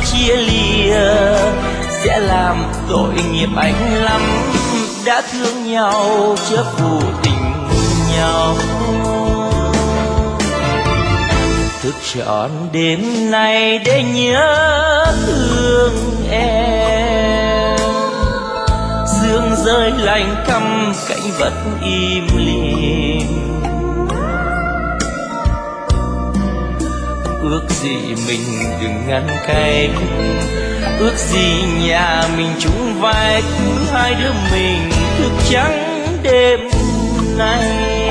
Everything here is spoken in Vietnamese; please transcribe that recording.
chia lìa sẽ làm tội nghiệp anh lắm. Đã thương nhau chớ phụ tình nhau. Thức trọn đêm nay để nhớ thương em. Sương rơi lạnh căm cảnh vật im lìm. Ước gì mình đừng ngăn cách, ước gì nhà mình chung vai cứu hai đứa mình thức trắng đêm nay.